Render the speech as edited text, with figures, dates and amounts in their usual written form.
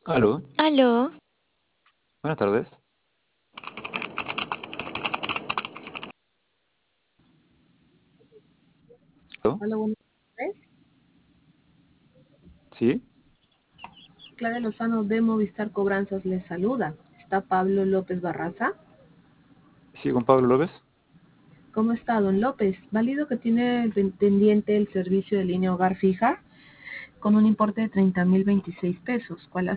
Aló, Aló, buenas tardes. ¿Aló? Hola, buenas tardes. ¿Sí? Clara Lozano de Movistar Cobranzas les saluda. Está Pablo López Barraza. ¿Sí con Pablo López? ¿Cómo está, don López? Válido que tiene pendiente el servicio de línea hogar fija con un importe de 30.026 pesos. ¿Cuál ha